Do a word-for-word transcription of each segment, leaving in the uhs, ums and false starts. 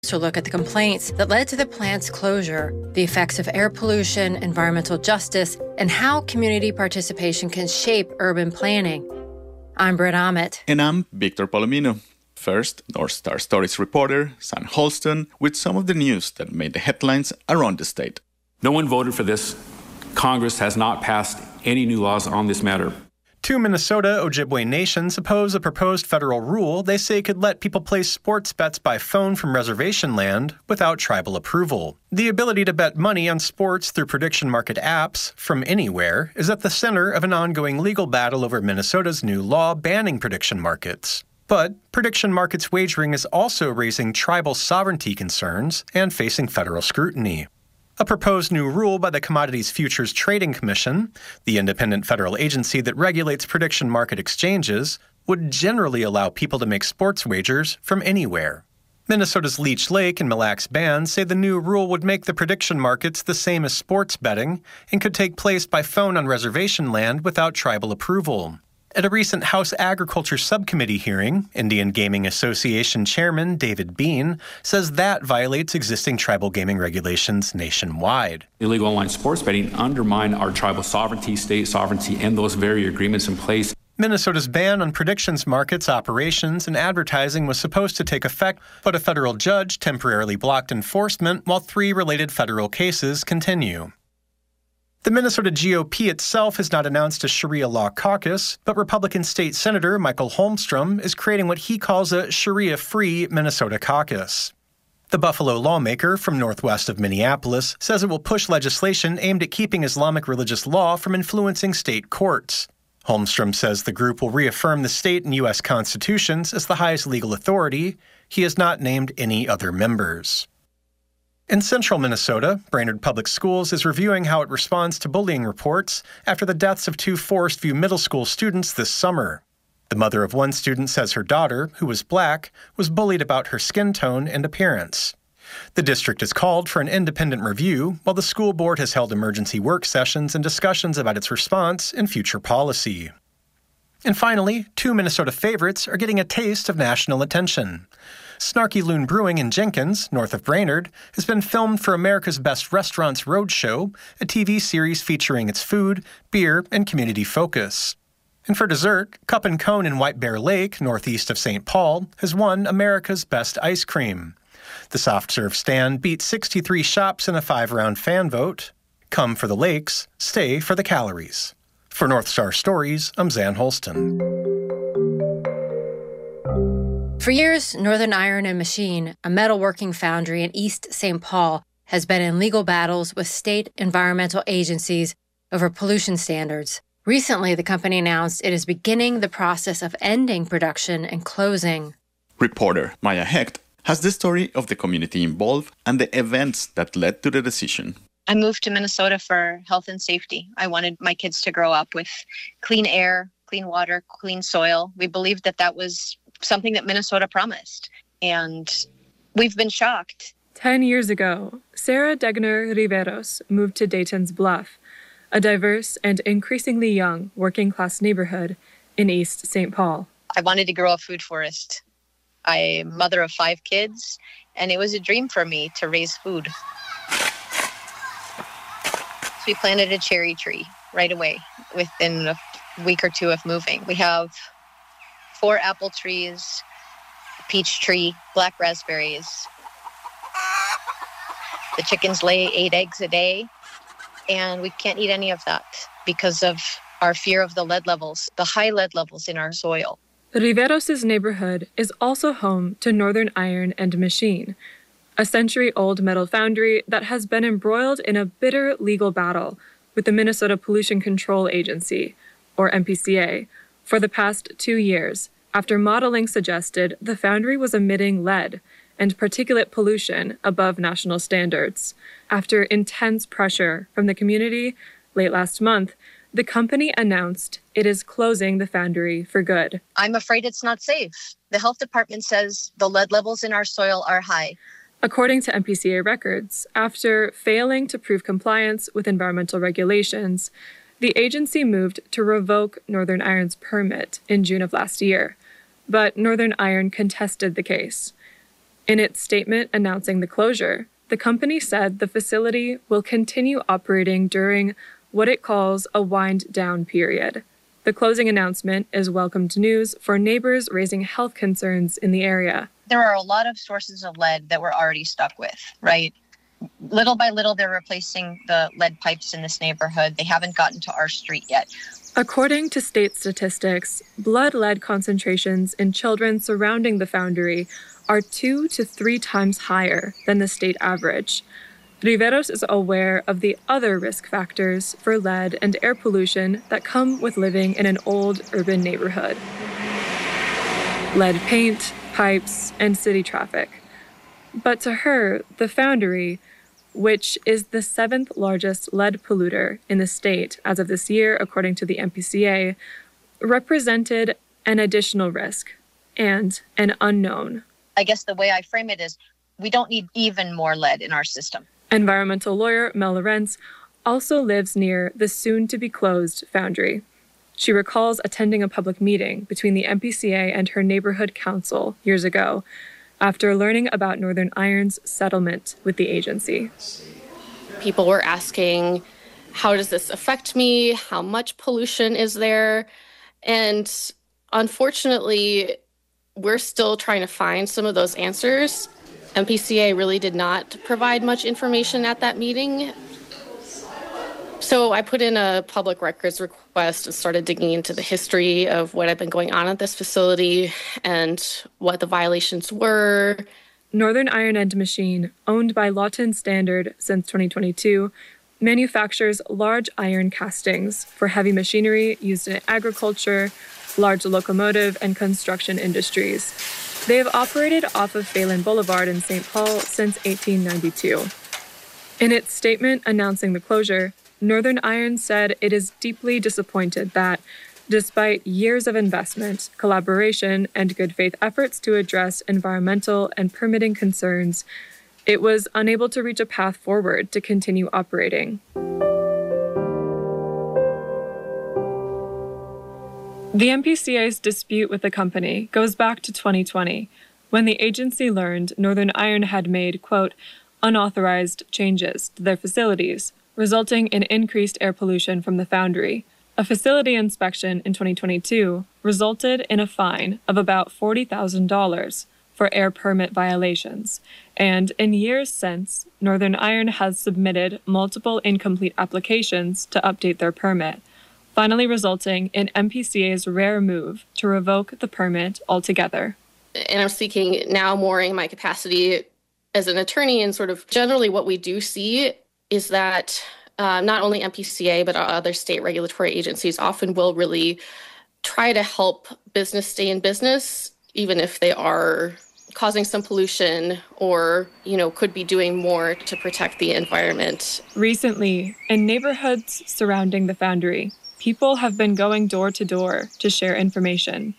To look at the complaints that led to the plant's closure, the effects of air pollution, environmental justice, and how community participation can shape urban planning. I'm Britt Ahmet. And I'm Victor Palomino. First, North Star Stories reporter Sam Holston with some of the news that made the headlines around the state. No one voted for this. Congress has not passed any new laws on this matter. Two Minnesota Ojibwe nations oppose a proposed federal rule they say could let people place sports bets by phone from reservation land without tribal approval. The ability to bet money on sports through prediction market apps from anywhere is at the center of an ongoing legal battle over Minnesota's new law banning prediction markets. But prediction markets wagering is also raising tribal sovereignty concerns and facing federal scrutiny. A proposed new rule by the Commodities Futures Trading Commission, the independent federal agency that regulates prediction market exchanges, would generally allow people to make sports wagers from anywhere. Minnesota's Leech Lake and Mille Lacs bands say the new rule would make the prediction markets the same as sports betting and could take place by phone on reservation land without tribal approval. At a recent House Agriculture Subcommittee hearing, Indian Gaming Association Chairman David Bean says that violates existing tribal gaming regulations nationwide. Illegal online sports betting undermine our tribal sovereignty, state sovereignty, and those very agreements in place. Minnesota's ban on predictions markets, operations, and advertising was supposed to take effect, but a federal judge temporarily blocked enforcement while three related federal cases continue. The Minnesota G O P itself has not announced a Sharia law caucus, but Republican State Senator Michael Holmstrom is creating what he calls a Sharia-free Minnesota caucus. The Buffalo lawmaker from northwest of Minneapolis says it will push legislation aimed at keeping Islamic religious law from influencing state courts. Holmstrom says the group will reaffirm the state and U S constitutions as the highest legal authority. He has not named any other members. In central Minnesota, Brainerd Public Schools is reviewing how it responds to bullying reports after the deaths of two Forest View Middle School students this summer. The mother of one student says her daughter, who was black, was bullied about her skin tone and appearance. The district has called for an independent review, while the school board has held emergency work sessions and discussions about its response and future policy. And finally, two Minnesota favorites are getting a taste of national attention. Snarky Loon Brewing in Jenkins, north of Brainerd, has been filmed for America's Best Restaurants Roadshow, a T V series featuring its food, beer, and community focus. And for dessert, Cup and Cone in White Bear Lake, northeast of Saint Paul, has won America's Best Ice Cream. The soft-serve stand beat sixty-three shops in a five-round fan vote. Come for the lakes, stay for the calories. For North Star Stories, I'm Zan Holston. For years, Northern Iron and Machine, a metalworking foundry in East Saint Paul, has been in legal battles with state environmental agencies over pollution standards. Recently, the company announced it is beginning the process of ending production and closing. Reporter Maya Hecht has the story of the community involved and the events that led to the decision. I moved to Minnesota for health and safety. I wanted my kids to grow up with clean air, clean water, clean soil. We believed that that was something that Minnesota promised, and we've been shocked. Ten years ago, Sarah Degner Riveros moved to Dayton's Bluff, a diverse and increasingly young working-class neighborhood in East Saint Paul. I wanted to grow a food forest. I'm a mother of five kids, and it was a dream for me to raise food. So we planted a cherry tree right away within a week or two of moving. We have four apple trees, a peach tree, black raspberries. The chickens lay eight eggs a day, and we can't eat any of that because of our fear of the lead levels, the high lead levels in our soil. Riveros' neighborhood is also home to Northern Iron and Machine, a century-old metal foundry that has been embroiled in a bitter legal battle with the Minnesota Pollution Control Agency, or M P C A, for the past two years, after modeling suggested the foundry was emitting lead and particulate pollution above national standards. After intense pressure from the community late last month, the company announced it is closing the foundry for good. I'm afraid it's not safe. The health department says the lead levels in our soil are high. According to M P C A records, after failing to prove compliance with environmental regulations, the agency moved to revoke Northern Iron's permit in June of last year, but Northern Iron contested the case. In its statement announcing the closure, the company said the facility will continue operating during what it calls a wind-down period. The closing announcement is welcomed news for neighbors raising health concerns in the area. There are a lot of sources of lead that we're already stuck with, right? Little by little, they're replacing the lead pipes in this neighborhood. They haven't gotten to our street yet. According to state statistics, blood lead concentrations in children surrounding the foundry are two to three times higher than the state average. Riveros is aware of the other risk factors for lead and air pollution that come with living in an old urban neighborhood. Lead paint, pipes, and city traffic. But to her, the foundry, which is the seventh largest lead polluter in the state as of this year, according to the M P C A, represented an additional risk and an unknown. I guess the way I frame it is we don't need even more lead in our system. Environmental lawyer Mel Lorenz also lives near the soon-to-be-closed foundry. She recalls attending a public meeting between the M P C A and her neighborhood council years ago after learning about Northern Iron's settlement with the agency. People were asking, how does this affect me? How much pollution is there? And unfortunately, we're still trying to find some of those answers. M P C A really did not provide much information at that meeting. So I put in a public records request and started digging into the history of what had been going on at this facility and what the violations were. Northern Iron and Machine, owned by Lawton Standard since twenty twenty-two, manufactures large iron castings for heavy machinery used in agriculture, large locomotive, and construction industries. They have operated off of Phelan Boulevard in Saint Paul since eighteen ninety-two. In its statement announcing the closure, Northern Iron said it is deeply disappointed that, despite years of investment, collaboration, and good faith efforts to address environmental and permitting concerns, it was unable to reach a path forward to continue operating. The M P C A's dispute with the company goes back to twenty twenty, when the agency learned Northern Iron had made, quote, unauthorized changes to their facilities, resulting in increased air pollution from the foundry. A facility inspection in twenty twenty-two resulted in a fine of about forty thousand dollars for air permit violations, and in years since, Northern Iron has submitted multiple incomplete applications to update their permit, finally resulting in M P C A's rare move to revoke the permit altogether. And I'm speaking now more in my capacity as an attorney, and sort of generally what we do see is that uh, not only M P C A, but other state regulatory agencies often will really try to help business stay in business, even if they are causing some pollution or, you know, could be doing more to protect the environment. Recently, in neighborhoods surrounding the foundry, people have been going door to door to share information.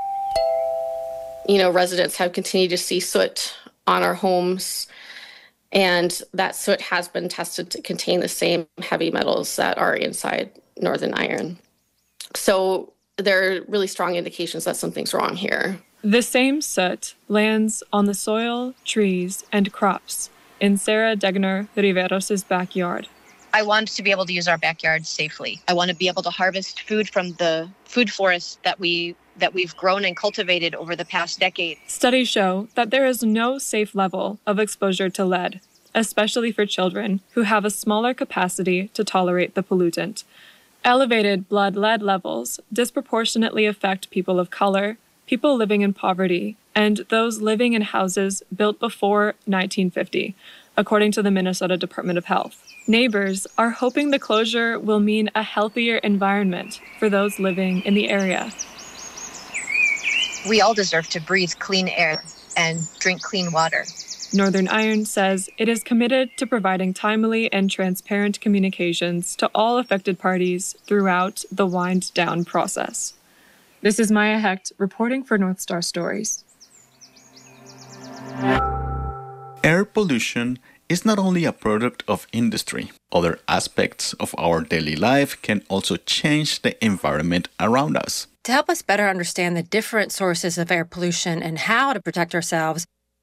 You know, residents have continued to see soot on our homes, and that soot has been tested to contain the same heavy metals that are inside Northern Iron. So there are really strong indications that something's wrong here. The same soot lands on the soil, trees, and crops in Sarah Degner Riveros' backyard. I want to be able to use our backyard safely. I want to be able to harvest food from the food forests that we that we've grown and cultivated over the past decade. Studies show that there is no safe level of exposure to lead, especially for children who have a smaller capacity to tolerate the pollutant. Elevated blood lead levels disproportionately affect people of color, people living in poverty, and those living in houses built before nineteen fifty, according to the Minnesota Department of Health. Neighbors are hoping the closure will mean a healthier environment for those living in the area. We all deserve to breathe clean air and drink clean water. Northern Iron says it is committed to providing timely and transparent communications to all affected parties throughout the wind-down process. This is Maya Hecht reporting for North Star Stories. Air pollution is not only a product of industry. Other aspects of our daily life can also change the environment around us. To help us better understand the different sources of air pollution and how to protect ourselves,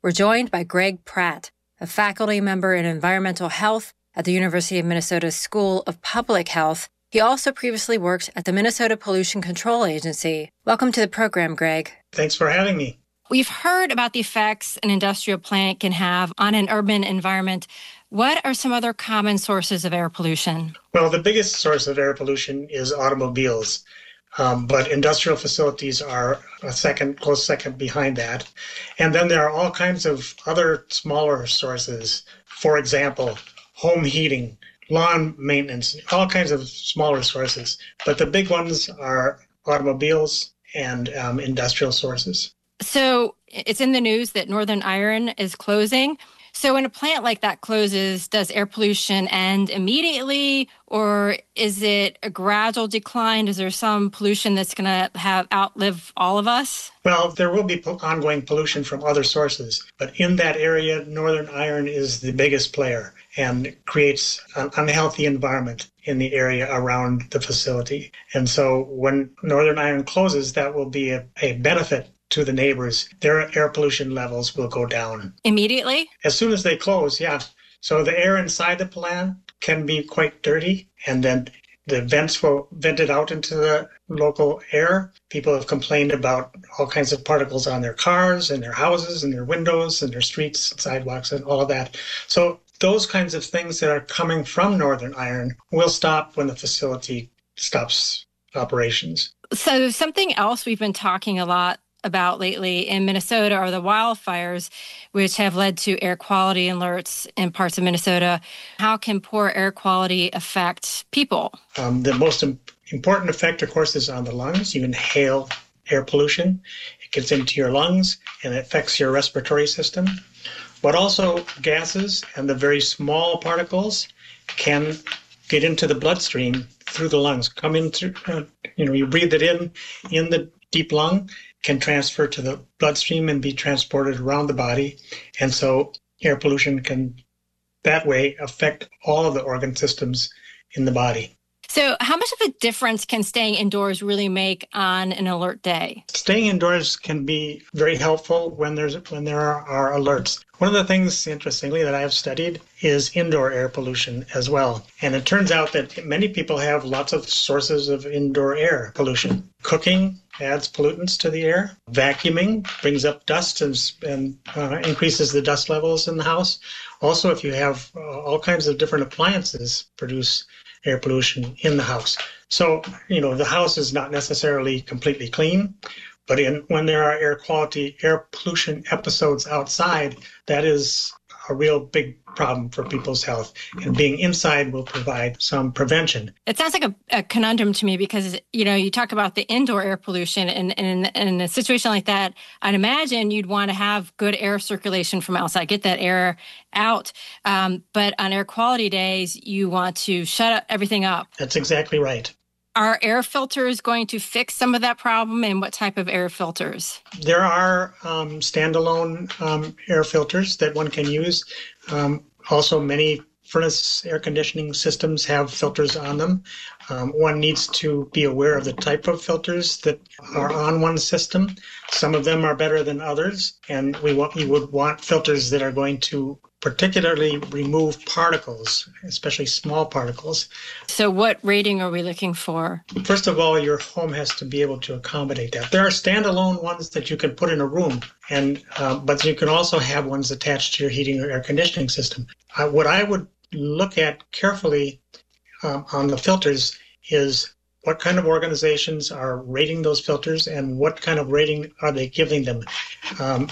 we're joined by Greg Pratt, a faculty member in environmental health at the University of Minnesota School of Public Health. He also previously worked at the Minnesota Pollution Control Agency. Welcome to the program, Greg. Thanks for having me. We've heard about the effects an industrial plant can have on an urban environment. What are some other common sources of air pollution? Well, the biggest source of air pollution is automobiles, um, but industrial facilities are a second, close second behind that. And then there are all kinds of other smaller sources. For example, home heating, lawn maintenance, all kinds of smaller sources. But the big ones are automobiles and um, industrial sources. So it's in the news that Northern Iron is closing. So when a plant like that closes, does air pollution end immediately, or is it a gradual decline? Is there some pollution that's going to have outlive all of us? Well, there will be ongoing pollution from other sources, but in that area, Northern Iron is the biggest player and creates an unhealthy environment in the area around the facility. And so when Northern Iron closes, that will be a, a benefit to the neighbors. Their air pollution levels will go down. Immediately? As soon as they close, yeah. So the air inside the plant can be quite dirty, and then the vents will vent it out into the local air. People have complained about all kinds of particles on their cars and their houses and their windows and their streets and sidewalks and all of that. So those kinds of things that are coming from Northern Iron will stop when the facility stops operations. So something else we've been talking a lot about lately in Minnesota are the wildfires, which have led to air quality alerts in parts of Minnesota. How can poor air quality affect people? Um, the most im- important effect, of course, is on the lungs. You inhale air pollution. It gets into your lungs and it affects your respiratory system. But also gases and the very small particles can get into the bloodstream through the lungs, come in through, uh, you know, you breathe it in, in the deep lung, can transfer to the bloodstream and be transported around the body. And so air pollution can that way affect all of the organ systems in the body. So how much of a difference can staying indoors really make on an alert day? Staying indoors can be very helpful when there's when there are, are alerts. One of the things, interestingly, that I have studied is indoor air pollution as well. And it turns out that many people have lots of sources of indoor air pollution. Cooking adds pollutants to the air. Vacuuming brings up dust and, and uh, increases the dust levels in the house. Also, if you have uh, all kinds of different appliances produce air pollution in the house. So, you know, the house is not necessarily completely clean, but in when there are air quality, air pollution episodes outside, that is a real big problem for people's health. And being inside will provide some prevention. It sounds like a, a conundrum to me because, you know, you talk about the indoor air pollution and, and, and in a situation like that, I'd imagine you'd want to have good air circulation from outside, get that air out. Um, but on air quality days, you want to shut everything up. That's exactly right. Are air filters going to fix some of that problem, and what type of air filters? There are um, standalone um, air filters that one can use. Um, also, many furnace air conditioning systems have filters on them. Um, one needs to be aware of the type of filters that are on one system. Some of them are better than others, and we want, you would want filters that are going to particularly remove particles, especially small particles. So what rating are we looking for? First of all, your home has to be able to accommodate that. There are standalone ones that you can put in a room, and uh, but you can also have ones attached to your heating or air conditioning system. Uh, what I would look at carefully um, on the filters is what kind of organizations are rating those filters and what kind of rating are they giving them. Um,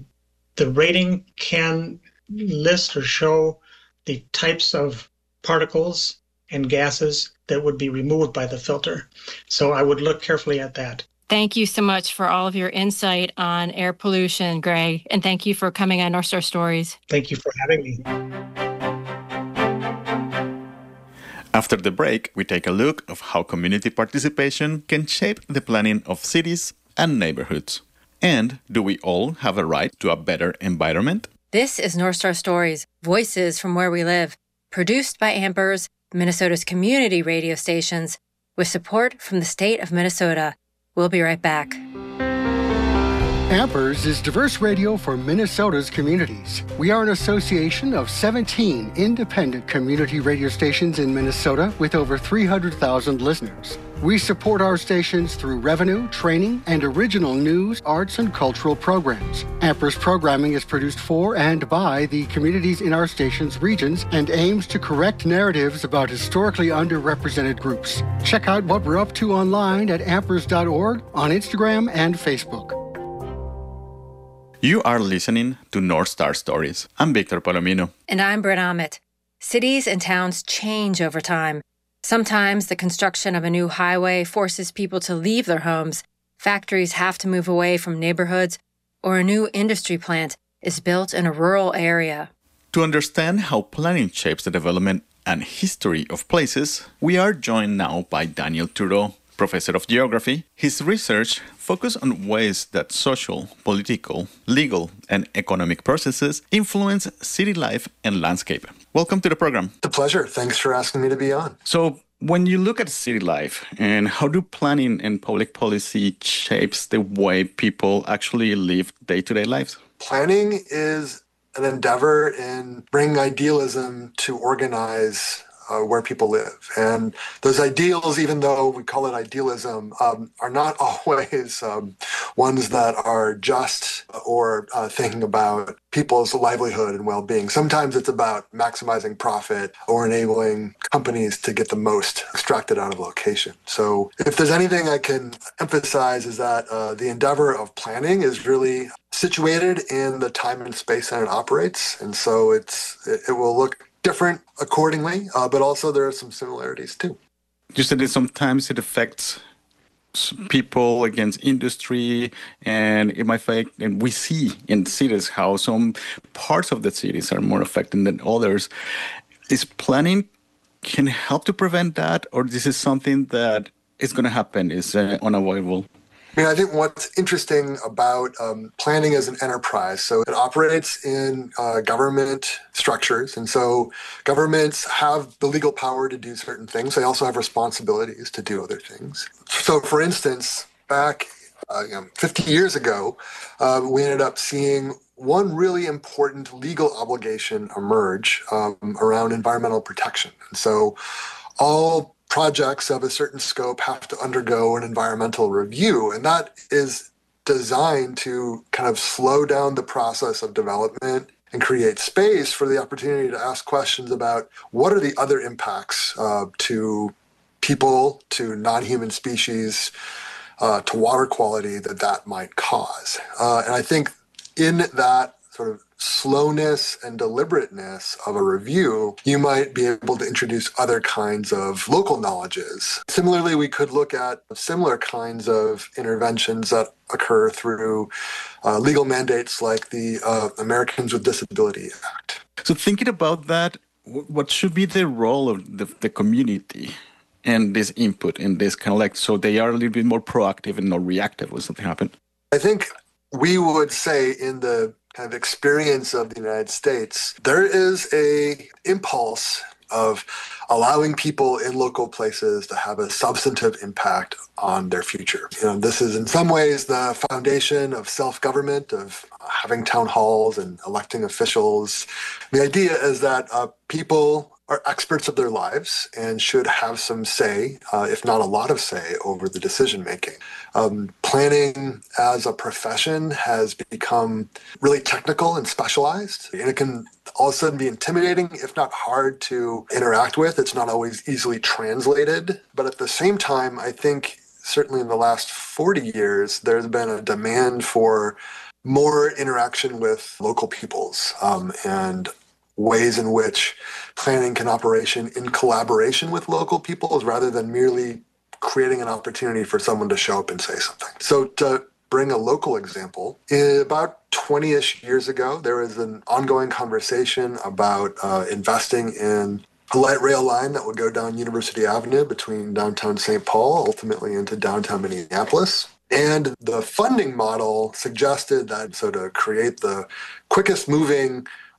the rating can list or show the types of particles and gases that would be removed by the filter. So I would look carefully at that. Thank you so much for all of your insight on air pollution, Greg, and thank you for coming on North Star Stories. Thank you for having me. After the break, we take a look of how community participation can shape the planning of cities and neighborhoods. And do we all have a right to a better environment? This is North Star Stories, Voices from Where We Live, produced by Ambers, Minnesota's community radio stations, with support from the state of Minnesota. We'll be right back. Ampers is diverse radio for Minnesota's communities. We are an association of seventeen independent community radio stations in Minnesota with over three hundred thousand listeners. We support our stations through revenue, training, and original news, arts, and cultural programs. Ampers programming is produced for and by the communities in our station's regions and aims to correct narratives about historically underrepresented groups. Check out what we're up to online at ampers dot org, on Instagram and Facebook. You are listening to North Star Stories. I'm Victor Palomino. And I'm Brent Ahmet. Cities and towns change over time. Sometimes the construction of a new highway forces people to leave their homes, factories have to move away from neighborhoods, or a new industry plant is built in a rural area. To understand how planning shapes the development and history of places, we are joined now by Daniel Trudeau, professor of geography. His research focuses on ways that social, political, legal, and economic processes influence city life and landscape. Welcome to the program. It's a pleasure. Thanks for asking me to be on. So, when you look at city life and how do planning and public policy shapes the way people actually live day-to-day lives? Planning is an endeavor in bringing idealism to organize Uh, where people live. And those ideals, even though we call it idealism, um, are not always um, ones that are just or uh, thinking about people's livelihood and well-being. Sometimes it's about maximizing profit or enabling companies to get the most extracted out of a location. So if there's anything I can emphasize is that uh, the endeavor of planning is really situated in the time and space that it operates. And so it's it, it will look different accordingly, uh, but also there are some similarities too. You said that sometimes it affects people against industry, and it might affect, and we see in cities how some parts of the cities are more affected than others. Is planning can help to prevent that, or this is something that is going to happen, is uh, unavoidable? I mean, I think what's interesting about um, planning as an enterprise, so it operates in uh, government structures. And so governments have the legal power to do certain things. They also have responsibilities to do other things. So, for instance, back uh, you know, fifty years ago, uh, we ended up seeing one really important legal obligation emerge um, around environmental protection. And so all projects of a certain scope have to undergo an environmental review, and that is designed to kind of slow down the process of development and create space for the opportunity to ask questions about what are the other impacts uh, to people, to non-human species, uh, to water quality that that might cause. Uh, and I think in that sort of slowness and deliberateness of a review, you might be able to introduce other kinds of local knowledges. Similarly, we could look at similar kinds of interventions that occur through uh, legal mandates like the uh, Americans with Disability Act. So thinking about that, what should be the role of the, the community and this input and this kind of like, so they are a little bit more proactive and not reactive when something happens? I think we would say in the kind of experience of the United States, there is a impulse of allowing people in local places to have a substantive impact on their future. You know, this is in some ways the foundation of self-government, of having town halls and electing officials. The idea is that uh, people are experts of their lives and should have some say, uh, if not a lot of say, over the decision-making. Um, planning as a profession has become really technical and specialized, and it can all of a sudden be intimidating, if not hard to interact with. It's not always easily translated. But at the same time, I think certainly in the last forty years, there's been a demand for more interaction with local peoples um, and ways in which planning can operation in collaboration with local peoples rather than merely creating an opportunity for someone to show up and say something. So to bring a local example, about twenty-ish years ago, there was an ongoing conversation about uh, investing in a light rail line that would go down University Avenue between downtown Saint Paul, ultimately into downtown Minneapolis. And the funding model suggested that so to create the quickest moving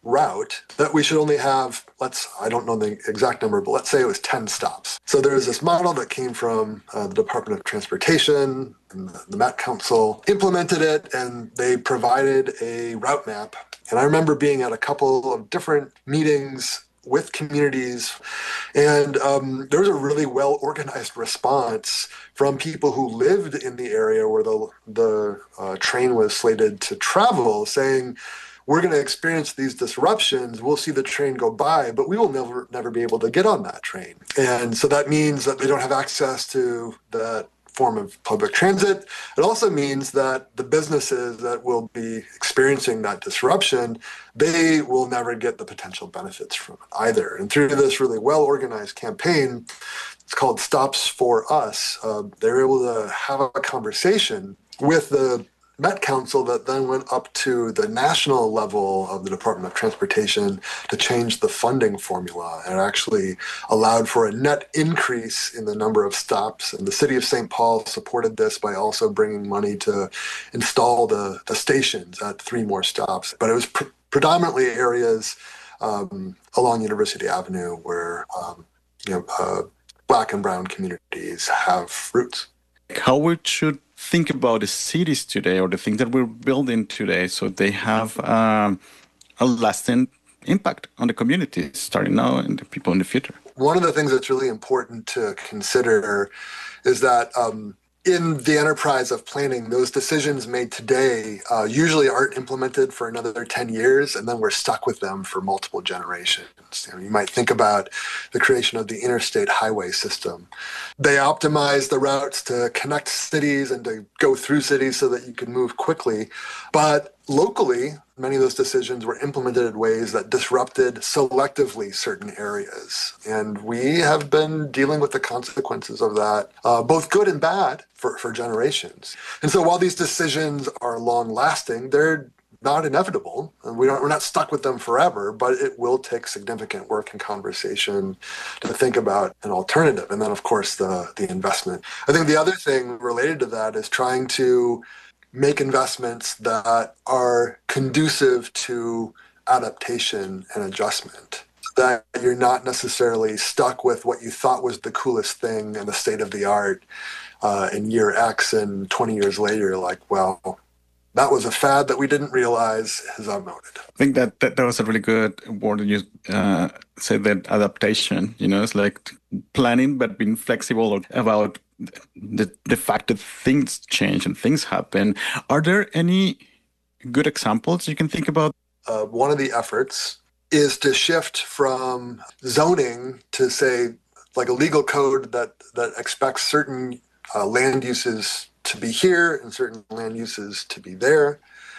route, that we should only have, let's, I don't know the exact number, but let's say it was ten stops. So there was this model that came from uh, the Department of Transportation, and the, the Met Council implemented it, and they provided a route map. And I remember being at a couple of different meetings with communities, and um, there was a really well-organized response from people who lived in the area where the, the uh, train was slated to travel, saying, we're going to experience these disruptions. We'll see the train go by, but we will never, never be able to get on that train. And so that means that they don't have access to that form of public transit. It also means that the businesses that will be experiencing that disruption, they will never get the potential benefits from it either. And through this really well-organized campaign, it's called Stops for Us, uh, they were able to have a conversation with the Met Council that then went up to the national level of the Department of Transportation to change the funding formula, and actually allowed for a net increase in the number of stops. And the city of Saint Paul supported this by also bringing money to install the, the stations at three more stops. But it was pr- predominantly areas um, along University Avenue where um, you know uh, Black and brown communities have roots. How we should think about the cities today, or the things that we're building today, so they have um, a lasting impact on the communities, starting now and the people in the future. One of the things that's really important to consider is that um, in the enterprise of planning, those decisions made today uh, usually aren't implemented for another ten years, and then we're stuck with them for multiple generations. You know, you might think about the creation of the interstate highway system. They optimize the routes to connect cities and to go through cities so that you can move quickly. But locally, many of those decisions were implemented in ways that disrupted selectively certain areas. And we have been dealing with the consequences of that, uh, both good and bad, for, for generations. And so while these decisions are long-lasting, they're not inevitable, and we don't, we're not stuck with them forever, but it will take significant work and conversation to think about an alternative. And then, of course, the, the investment. I think the other thing related to that is trying to make investments that are conducive to adaptation and adjustment, that you're not necessarily stuck with what you thought was the coolest thing and the state of the art uh, in year X, and twenty years later, you're like, well, that was a fad that we didn't realize is outmoded. I think that, that, that was a really good word you uh, said, that adaptation. You know, it's like planning, but being flexible about the, the fact that things change and things happen. Are there any good examples you can think about? Uh, one of the efforts is to shift from zoning to, say, like a legal code that, that expects certain uh, land uses to be here and certain land uses to be there,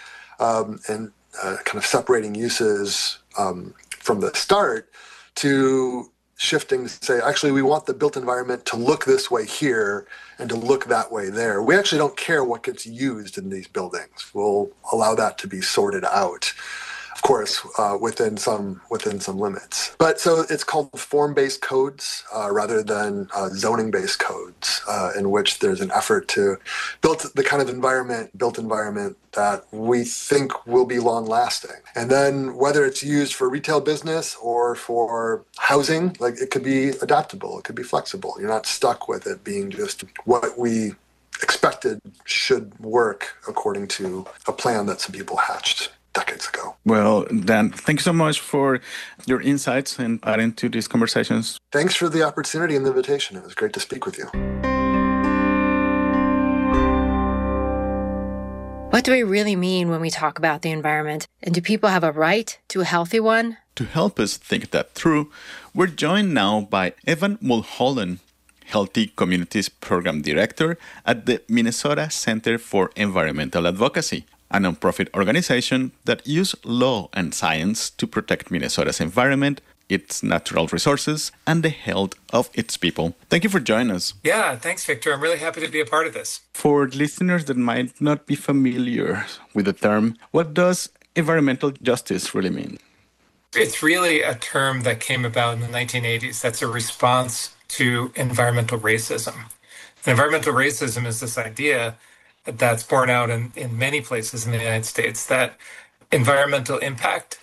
um, and uh, kind of separating uses um, from the start, to shifting to say, actually, we want the built environment to look this way here and to look that way there. We actually don't care what gets used in these buildings. We'll allow that to be sorted out, of course, uh, within some within some limits. But so it's called form-based codes uh, rather than uh, zoning-based codes, uh, in which there's an effort to build the kind of environment, built environment that we think will be long-lasting. And then whether it's used for retail business or for housing, like it could be adaptable, it could be flexible. You're not stuck with it being just what we expected should work according to a plan that some people hatched decades ago. Well, Dan, thank you so much for your insights and adding to these conversations. Thanks for the opportunity and the invitation. It was great to speak with you. What do we really mean when we talk about the environment? And do people have a right to a healthy one? To help us think that through, we're joined now by Evan Mulholland, Healthy Communities Program Director at the Minnesota Center for Environmental Advocacy, a nonprofit organization that uses law and science to protect Minnesota's environment, its natural resources, and the health of its people. Thank you for joining us. Yeah, thanks, Victor. I'm really happy to be a part of this. For listeners that might not be familiar with the term, what does environmental justice really mean? It's really a term that came about in the nineteen eighties. That's a response to environmental racism. And environmental racism is this idea that's borne out in, in many places in the United States that environmental impact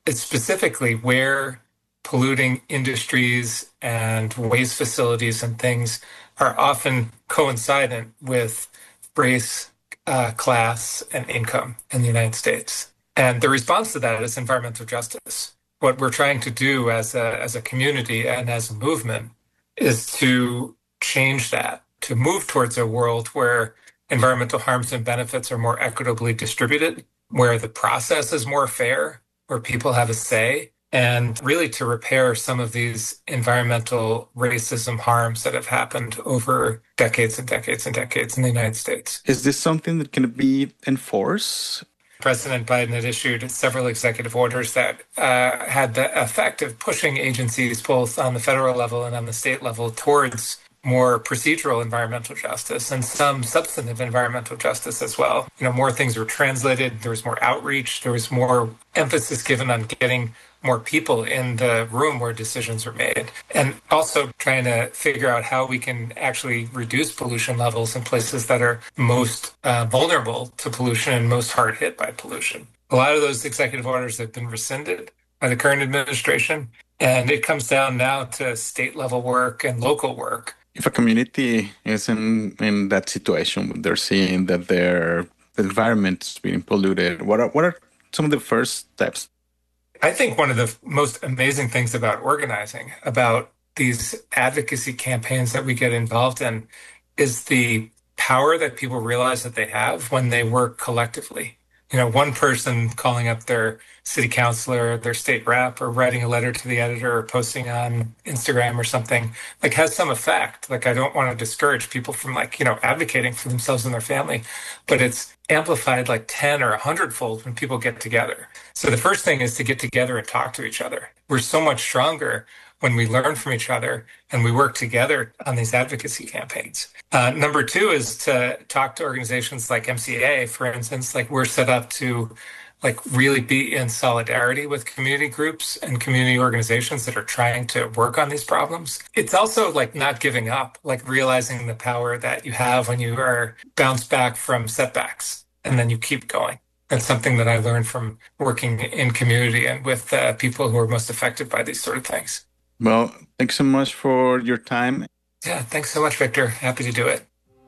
It's specifically where polluting industries and waste facilities and things are often coincident with race, uh, class, and income in the United States. And the response to that is environmental justice. What we're trying to do as a, as a community and as a movement is to change that, to move towards a world where environmental harms and benefits are more equitably distributed, where the process is more fair, where people have a say, and really to repair some of these environmental racism harms that have happened over decades and decades and decades in the United States. Is this something that can be enforced? President Biden had issued several executive orders that uh, had the effect of pushing agencies both on the federal level and on the state level towards more procedural environmental justice and some substantive environmental justice as well. You know, more things were translated, there was more outreach, there was more emphasis given on getting more people in the room where decisions were made, and also trying to figure out how we can actually reduce pollution levels in places that are most uh, vulnerable to pollution and most hard hit by pollution. A lot of those executive orders have been rescinded by the current administration, and it comes down now to state level work and local work. If a community is in, in that situation, they're seeing that their the environment is being polluted, what are, what are some of the first steps? I think one of the most amazing things about organizing, about these advocacy campaigns that we get involved in, is the power that people realize that they have when they work collectively. You know, one person calling up their city councilor, their state rep, or writing a letter to the editor or posting on Instagram or something, like has some effect. Like, I don't want to discourage people from, like, you know, advocating for themselves and their family, but it's amplified like ten or a hundredfold when people get together. So the first thing is to get together and talk to each other. We're so much stronger when we learn from each other and we work together on these advocacy campaigns. Uh, number two is to talk to organizations like M C A, for instance. Like, we're set up to like really be in solidarity with community groups and community organizations that are trying to work on these problems. It's also like not giving up, like realizing the power that you have when you are bounced back from setbacks and then you keep going. That's something that I learned from working in community and with uh, people who are most affected by these sort of things. Well, thanks so much for your time. Yeah, thanks so much, Victor. Happy to do it.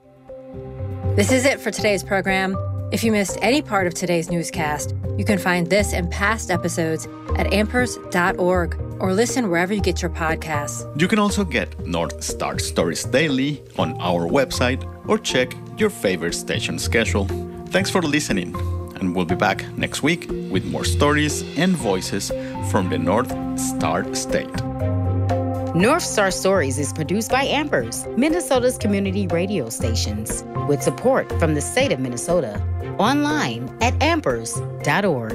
This is it for today's program. If you missed any part of today's newscast, you can find this and past episodes at ampers dot org or listen wherever you get your podcasts. You can also get North Star Stories Daily on our website or check your favorite station schedule. Thanks for listening, and we'll be back next week with more stories and voices from the North Star State. North Star Stories is produced by Ampers, Minnesota's community radio stations, with support from the state of Minnesota. Online at ampers dot org.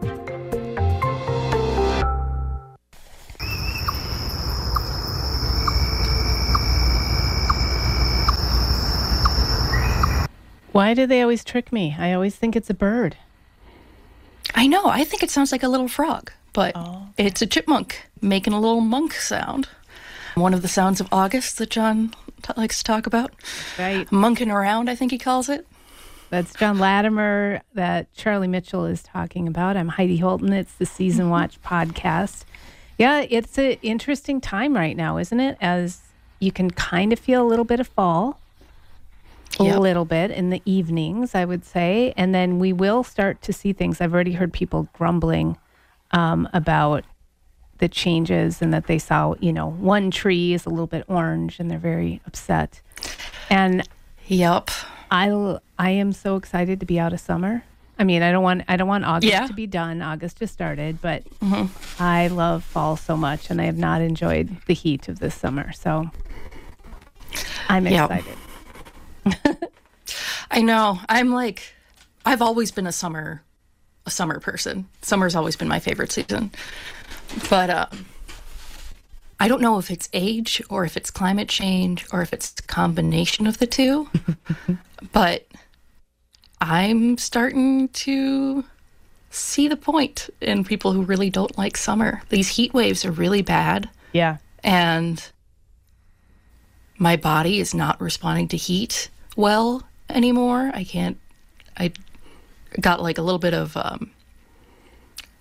Why do they always trick me? I always think it's a bird. I know. I think it sounds like a little frog, but oh. It's a chipmunk making a little monk sound. One of the sounds of August that John t- likes to talk about. Right. Monking around, I think he calls it. That's John Latimer that Charlie Mitchell is talking about. I'm Heidi Holton. It's the Season Watch podcast. Yeah, it's an interesting time right now, isn't it? As you can kind of feel a little bit of fall. A yep. little bit in the evenings, I would say. And then we will start to see things. I've already heard people grumbling um, about the changes and that they saw, you know, one tree is a little bit orange and they're very upset. And yep. I, I am so excited to be out of summer. I mean, I don't want I don't want August yeah. to be done. August just started, but mm-hmm. I love fall so much, and I have not enjoyed the heat of this summer. So I'm excited. Yep. I know. I'm like, I've always been a summer, a summer person. Summer's always been my favorite season. But um, I don't know if it's age or if it's climate change or if it's a combination of the two. But I'm starting to see the point in people who really don't like summer. These heat waves are really bad. Yeah. And my body is not responding to heat well anymore. I can't, I got like a little bit of um,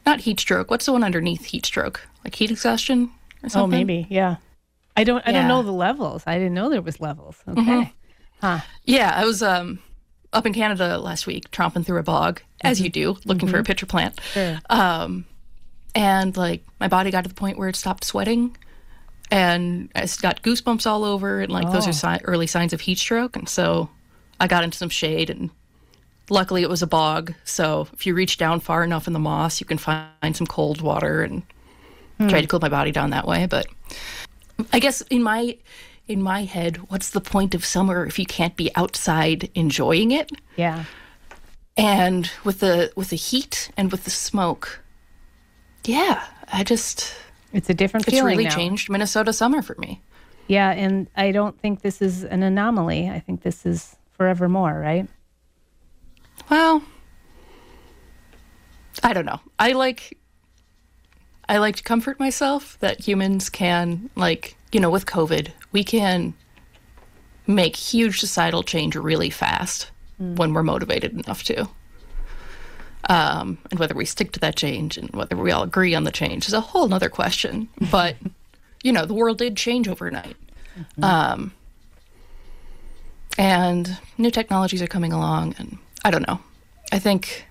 not heat stroke. What's the one underneath heat stroke? Like heat exhaustion or something? Oh, maybe. Yeah. I don't. I Yeah. don't know the levels. I didn't know there was levels. Okay. Mhm. Huh. Yeah, I was um, up in Canada last week, tromping through a bog, as you do, looking for a pitcher plant. Sure. Um, and like my body got to the point where it stopped sweating, and I s- got goosebumps all over, and like those Oh. are si- early signs of heat stroke. And so I got into some shade, and luckily it was a bog. So if you reach down far enough in the moss, you can find some cold water and Hmm. try to cool my body down that way. But I guess in my in my head, what's the point of summer if you can't be outside enjoying it? Yeah. And with the with the heat and with the smoke, yeah, I just It's a different it's feeling really now. changed Minnesota summer for me. Yeah, and I don't think this is an anomaly. I think this is forevermore, right? Well, I don't know. I like I like to comfort myself that humans can, like, you know, with COVID, we can make huge societal change really fast when we're motivated enough to. Um, and whether we stick to that change and whether we all agree on the change is a whole nother question. But, you know, the world did change overnight. Um, and new technologies are coming along, and I don't know. I think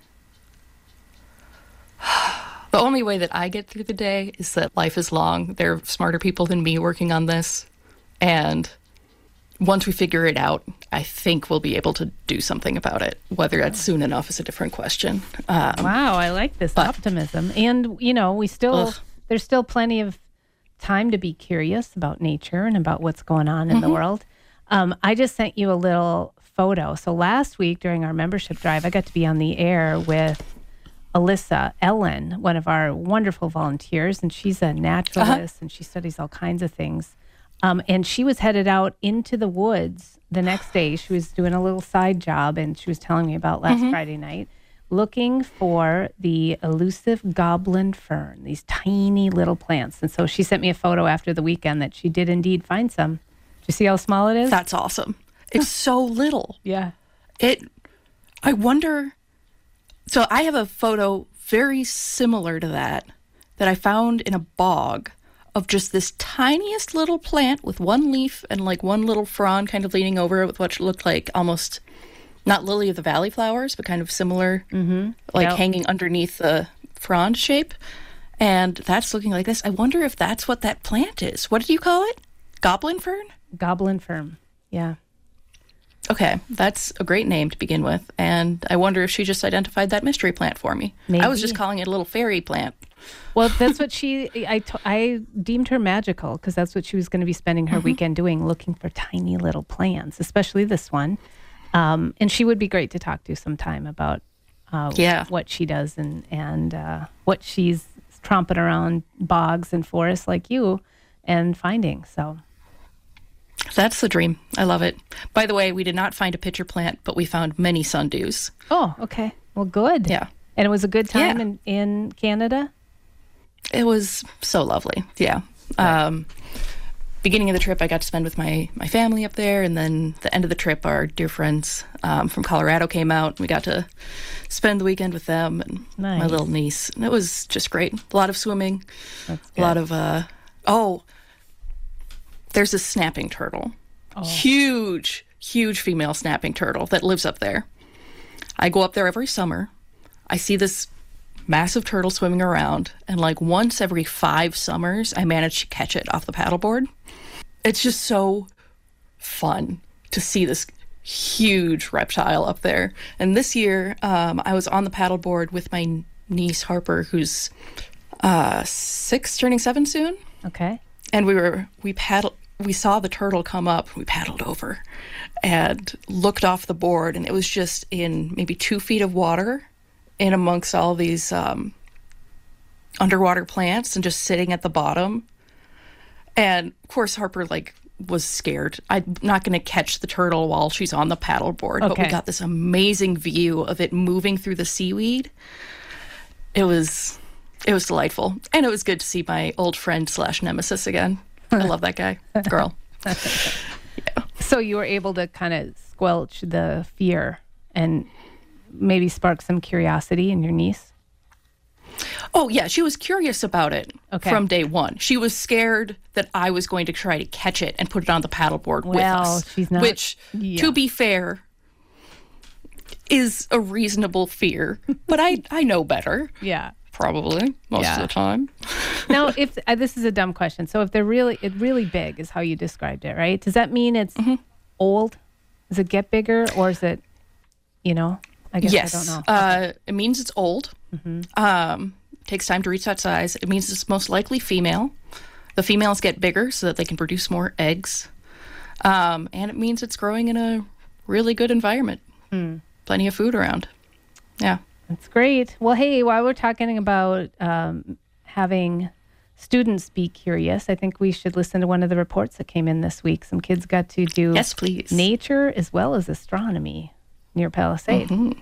the only way that I get through the day is that life is long. There are smarter people than me working on this. And once we figure it out, I think we'll be able to do something about it. Whether that's soon enough is a different question. Um, Wow, I like this optimism. And, you know, we still, Ugh. there's still plenty of time to be curious about nature and about what's going on in the Mhm. world. Um, I just sent you a little photo. So last week during our membership drive, I got to be on the air with Alyssa Ellen, one of our wonderful volunteers, and she's a naturalist and she studies all kinds of things. Um, and she was headed out into the woods the next day. She was doing a little side job, and she was telling me about last Mhm. Friday night, looking for the elusive goblin fern, these tiny little plants. And so she sent me a photo after the weekend that she did indeed find some. Do you see how small it is? That's awesome. It's so little. Yeah. It, I wonder, so I have a photo very similar to that that I found in a bog of just this tiniest little plant with one leaf and like one little frond kind of leaning over it with what looked like almost not lily of the valley flowers, but kind of similar, Mm-hmm. like Yep. hanging underneath the frond shape. And that's looking like this. I wonder if that's what that plant is. What did you call it? Goblin fern? Goblin fern. Yeah. Okay, that's a great name to begin with. And I wonder if she just identified that mystery plant for me. I was just Maybe. calling it a little fairy plant. Well, that's what she, I, to- I deemed her magical because that's what she was going to be spending her Mhm. weekend doing, looking for tiny little plants, especially this one. Um, and she would be great to talk to sometime about uh, Yeah. what she does and, and uh, what she's tromping around bogs and forests like you and finding. So That's the dream. I love it. By the way, we did not find a pitcher plant, but we found many sundews. Oh, okay. Well, good. Yeah. And it was a good time Yeah. in, in Canada? It was so lovely. Yeah. Um, beginning of the trip, I got to spend with my, my family up there. And then the end of the trip, our dear friends um, from Colorado came out. We got to spend the weekend with them and my Nice. little niece. And it was just great. A lot of swimming. That's A lot of, uh, oh, there's a snapping turtle. Huge, huge female snapping turtle that lives up there. I go up there every summer. I see this massive turtle swimming around, and like once every five summers, I manage to catch it off the paddleboard. It's just so fun to see this huge reptile up there. And this year, um, I was on the paddleboard with my niece Harper, who's uh, six, turning seven soon. Okay. And we were we paddled. We saw the turtle come up. We paddled over and looked off the board, and it was just in maybe two feet of water, in amongst all these um, underwater plants, and just sitting at the bottom. And of course, Harper like was scared. I'm not going to catch the turtle while she's on the paddleboard, but we Okay. got this amazing view of it moving through the seaweed. It was it was delightful, and it was good to see my old friend slash nemesis again. I love that guy, girl. So you were able to kind of squelch the fear and maybe spark some curiosity in your niece? Oh, yeah. She was curious about it Okay. from day one. She was scared that I was going to try to catch it and put it on the paddleboard with Well, us. she's not- Which, yeah. to be fair, is a reasonable fear. But I, I know better. Yeah. Probably, most Yeah. of the time. Now, if uh, this is a dumb question, so if they're really, it really big is how you described it, right? Does that mean it's Mm-hmm. old? Does it get bigger, or is it, you know? I guess yes. I don't know. Uh, it means it's old. Mhm. Um, takes time to reach that size. It means it's most likely female. The females get bigger so that they can produce more eggs. Um, and it means it's growing in a really good environment. Hmm. Plenty of food around. Yeah. That's great. Well, hey, while we're talking about um, having students be curious, I think we should listen to one of the reports that came in this week. Some kids got to do Yes, please. nature as well as astronomy near Palisade. Mm-hmm.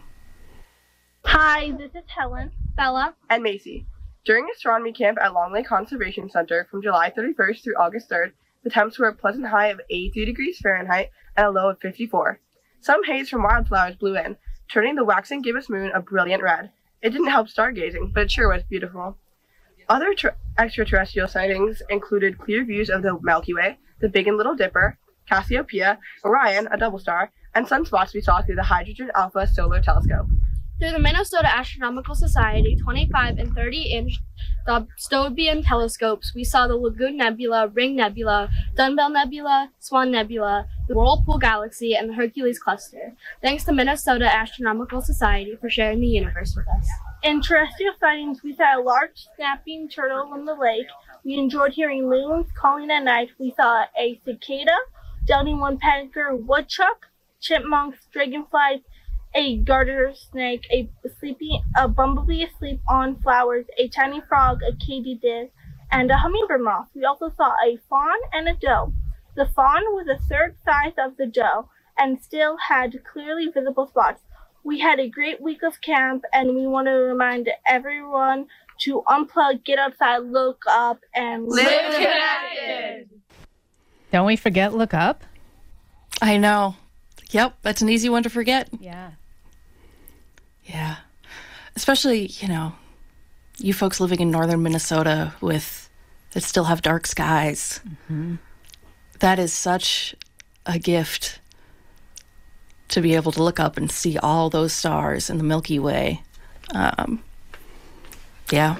Hi, this is Helen, Bella, and Macy. During astronomy camp at Long Lake Conservation Center from July thirty-first through August third, the temps were a pleasant high of eighty-three degrees Fahrenheit and a low of fifty-four. Some haze from wildflowers blew in, turning the waxing gibbous moon a brilliant red. It didn't help stargazing, but it sure was beautiful. Other ter- extraterrestrial sightings included clear views of the Milky Way, the Big and Little Dipper, Cassiopeia, Orion, a double star, and sunspots we saw through the Hydrogen Alpha Solar Telescope. Through the Minnesota Astronomical Society twenty-five and thirty inch Dobsonian telescopes, we saw the Lagoon Nebula, Ring Nebula, Dunbell Nebula, Swan Nebula, the Whirlpool Galaxy, and the Hercules Cluster. Thanks to Minnesota Astronomical Society for sharing the universe with us. In terrestrial sightings, we saw a large snapping turtle in the lake. We enjoyed hearing loons calling at night. We saw a cicada, downy woodpecker, woodchuck, chipmunks, dragonflies, a garter snake, a sleepy, a bumblebee asleep on flowers, a tiny frog, a katydid, and a hummingbird moth. We also saw a fawn and a doe. The fawn was a third size of the doe and still had clearly visible spots. We had a great week of camp, and we want to remind everyone to unplug, get outside, look up, and live connected. Don't we forget look up? I know. Yep, that's an easy one to forget. Yeah. Yeah. Especially, you know, you folks living in northern Minnesota with that still have dark skies. Mm-hmm. That is such a gift to be able to look up and see all those stars in the Milky Way. Um, yeah.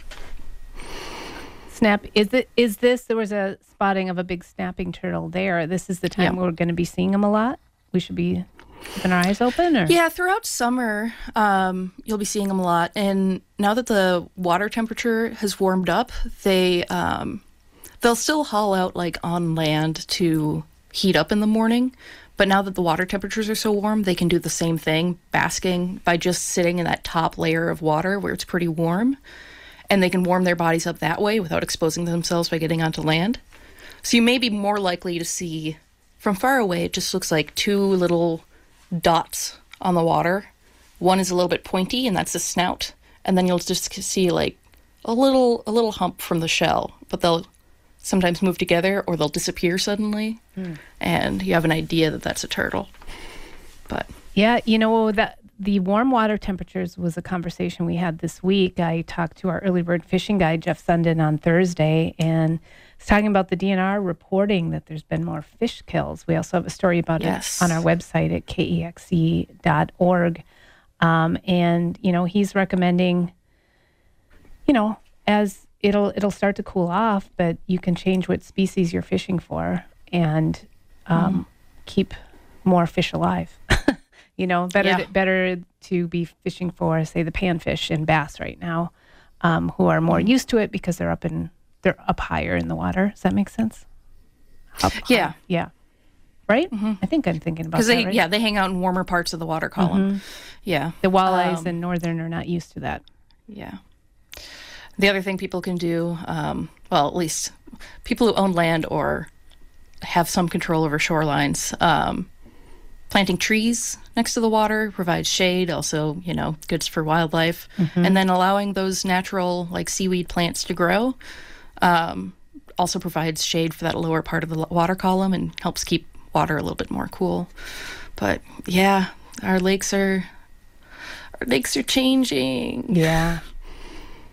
Snap, is it? Is this, there was a spotting of a big snapping turtle there. This is the time Yeah. we're going to be seeing them a lot? We should be keeping our eyes open? Or? Yeah, throughout summer, um, you'll be seeing them a lot. And now that the water temperature has warmed up, they um, they'll still haul out like on land to heat up in the morning. But now that the water temperatures are so warm, they can do the same thing, basking by just sitting in that top layer of water where it's pretty warm. And they can warm their bodies up that way without exposing themselves by getting onto land. So you may be more likely to see, from far away, it just looks like two little dots on the water. One is a little bit pointy, and that's the snout. And then you'll just see like a little a little hump from the shell. But they'll sometimes move together or they'll disappear suddenly. Hmm. And you have an idea that that's a turtle. But Yeah, you know, that the warm water temperatures was a conversation we had this week. I talked to our early bird fishing guide, Jeff Sundin, on Thursday, and was talking about the D N R reporting that there's been more fish kills. We also have a story about Yes. it on our website at K E X E dot org. Um, and, you know, he's recommending, you know, as it'll it'll start to cool off, but you can change what species you're fishing for and um, Mm. keep more fish alive. You know, better Yeah. to, better to be fishing for, say, the panfish and bass right now, um, who are more used to it because they're up in they're up higher in the water. Does that make sense? Up Yeah. high. Yeah. Right? I think I'm thinking about because that, they right? yeah they hang out in warmer parts of the water column. Mhm. Yeah, The walleyes Um, in northern are not used to that. Yeah. The other thing people can do, um, well, at least people who own land or have some control over shorelines, um, planting trees next to the water provides shade, also, you know, good for wildlife. Mhm. And then allowing those natural, like seaweed plants to grow um, also provides shade for that lower part of the water column and helps keep water a little bit more cool. But yeah, our lakes are, our lakes are changing. Yeah.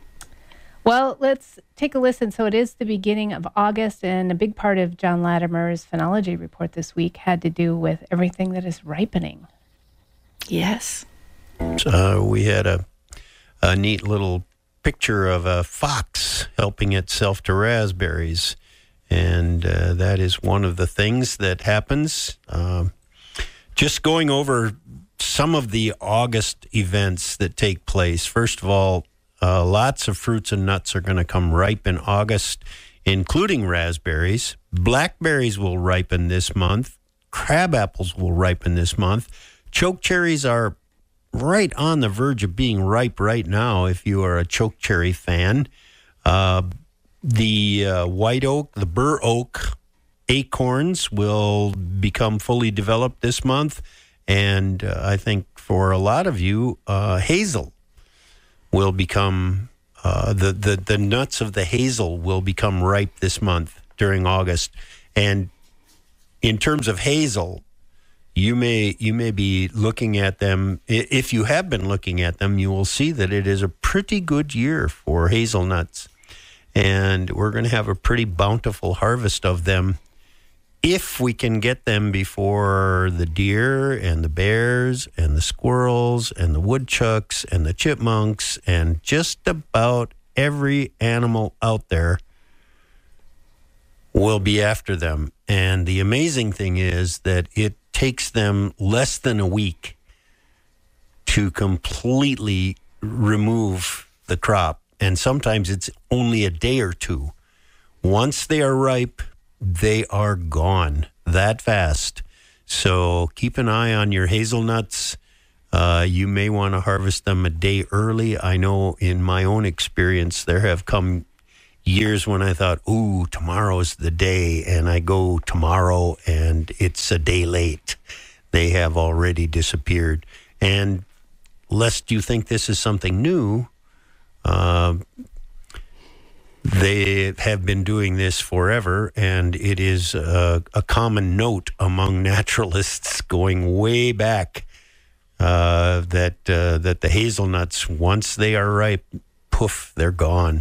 Well, let's take a listen. So it is the beginning of August, and a big part of John Latimer's phenology report this week had to do with everything that is ripening. Yes. Uh, we had a, a neat little picture of a fox helping itself to raspberries, and uh, that is one of the things that happens. Uh, just going over some of the August events that take place. First of all, uh, lots of fruits and nuts are going to come ripe in August, including raspberries. Blackberries will ripen this month. Crab apples will ripen this month. Choke cherries are right on the verge of being ripe right now if you are a choke cherry fan. Uh, the uh, white oak, the bur oak acorns will become fully developed this month. And uh, I think for a lot of you, uh, hazel will become, uh, the, the, the nuts of the hazel will become ripe this month during August. And in terms of hazel, you may you may be looking at them. If you have been looking at them, you will see that it is a pretty good year for hazelnuts. And we're going to have a pretty bountiful harvest of them if we can get them before the deer and the bears and the squirrels and the woodchucks and the chipmunks and just about every animal out there will be after them. And the amazing thing is that it takes them less than a week to completely remove the crop. And sometimes it's only a day or two. Once they are ripe, they are gone that fast. So keep an eye on your hazelnuts. Uh, you may want to harvest them a day early. I know in my own experience, there have come years when I thought, ooh, tomorrow's the day. And I go tomorrow and it's a day late. They have already disappeared. And lest you think this is something new, uh, they have been doing this forever, and it is a, a common note among naturalists going way back uh, that uh, that the hazelnuts, once they are ripe, poof, they're gone.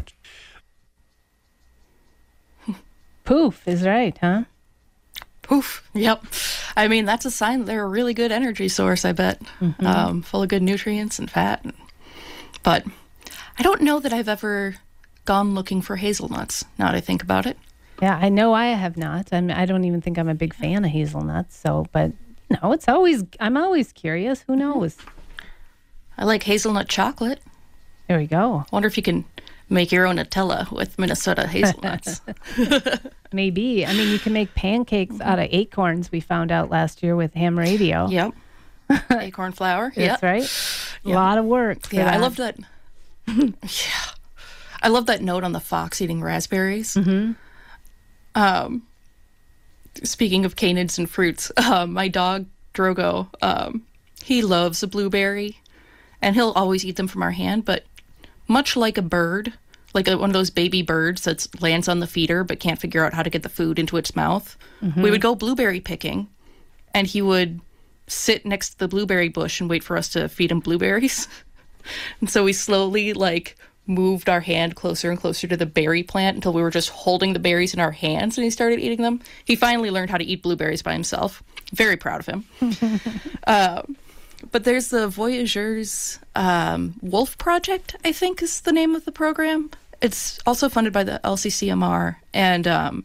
Poof is right, huh? Poof. Yep. I mean, that's a sign that they're a really good energy source, I bet. Mm-hmm. Um, full of good nutrients and fat. But I don't know that I've ever gone looking for hazelnuts, now that I think about it. Yeah, I know I have not. I'm, I don't even think I'm a big fan of hazelnuts. So, but no, it's always, I'm always curious. Who knows? I like hazelnut chocolate. There we go. Wonder if you can make your own Nutella with Minnesota hazelnuts. Maybe. I mean, you can make pancakes out of acorns, we found out last year with ham radio. Yep. Acorn flour. That's yep. right. A yep. lot of work. Yeah, that. I love that. yeah. I love that note on the fox eating raspberries. Mm-hmm. Um, speaking of canids and fruits, uh, my dog, Drogo, um, he loves a blueberry, and he'll always eat them from our hand, but much like a bird, like a, one of those baby birds that lands on the feeder but can't figure out how to get the food into its mouth, mm-hmm. we would go blueberry picking, and he would sit next to the blueberry bush and wait for us to feed him blueberries. And so we slowly, like, moved our hand closer and closer to the berry plant until we were just holding the berries in our hands and he started eating them. He finally learned how to eat blueberries by himself. Very proud of him. uh, but there's the Voyageurs um, Wolf Project, I think is the name of the program. It's also funded by the L C C M R, and um,